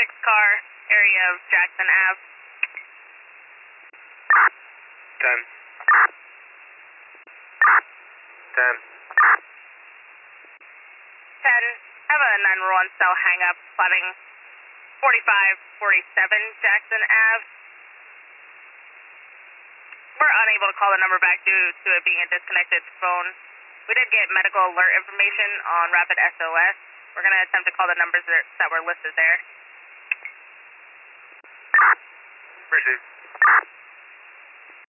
car, area of Jackson Ave. 10. 10. 10. Have a 911 cell hang up, plotting 4547 Jackson Ave. We're unable to call the number back due to it being a disconnected phone. We did get medical alert information on Rapid SOS. We're going to attempt to call the numbers that were listed there. Appreciate it.